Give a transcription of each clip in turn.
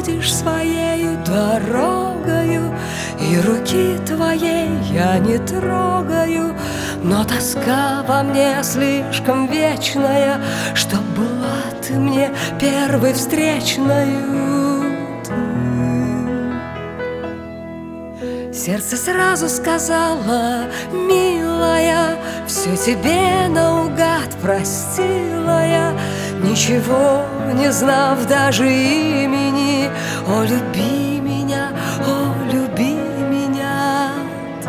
проходишь своею дорогою, и руки твоей я не трогаю, но тоска во мне слишком вечная, чтоб была ты мне первой встречною. Сердце сразу сказала: милая, все тебе наугад простила я, ничего не знав даже имени. О, люби меня, о, люби меня ты.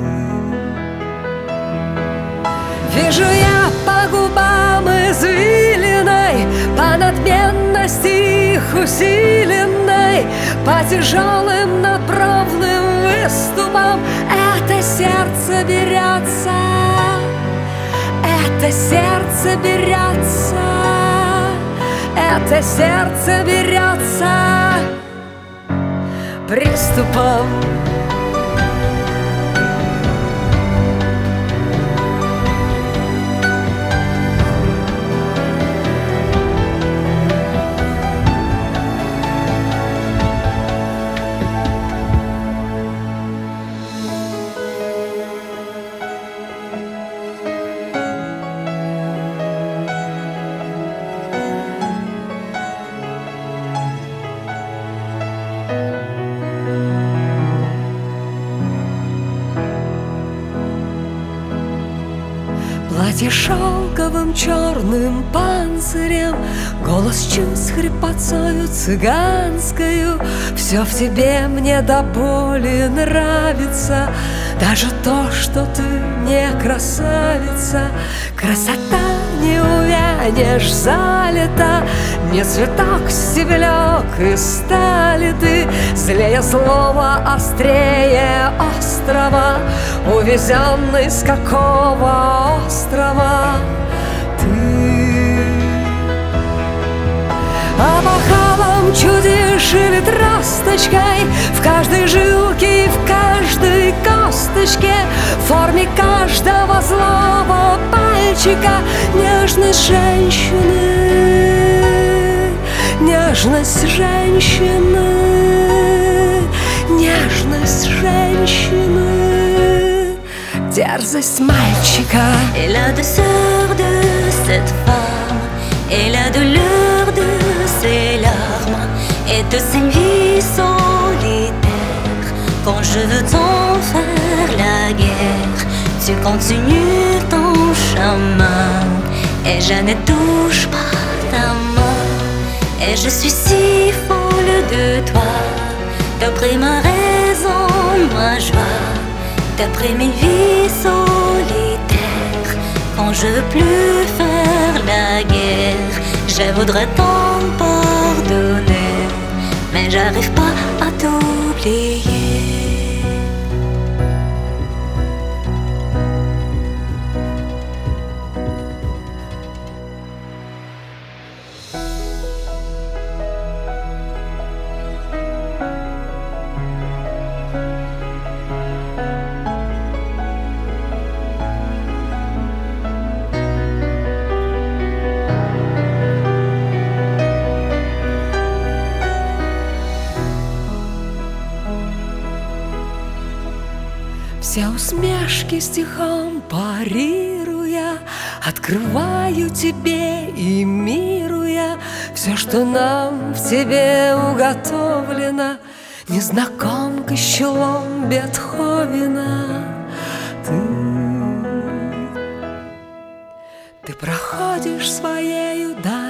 Вижу я по губам извилиной, по надменности их усиленной, по тяжелым надбровным выступам это сердце берется, это сердце берется, это сердце берется приступом. Платье шелковым черным панцирем, голос чувств хрипотцою цыганскою. Все в тебе мне до боли нравится, даже то, что ты не красавица. Красота не увянешь, залита, не цветок стебелек из стали ты. Злее слова, острее острова, увезенный с какого острова ты? Опахалом чудишь или тросточкой, в каждой жилке и в каждой косточке, в форме каждого злого пальчика нежность женщины, нежность женщины, нежность женщины, дерзость мальчика. Et la douceur de cette femme, et la douleur de ses larmes, et de ses nuits solitaires. Quand je veux t'en faire la guerre, tu continues ton chemin, et je ne touche pas ta main. Et je suis si folle de toi, t'as pris ma raison, ma joie, t'as pris mes vies solitaires. Quand je veux plus faire la guerre, je voudrais t'en pardonner, mais j'arrive pas à t'oublier. Все усмешки стихом парируя, открываю тебе и миру я все, что нам в тебе уготовлено. Незнакомка с челом Бетховена ты проходишь своею дорогой,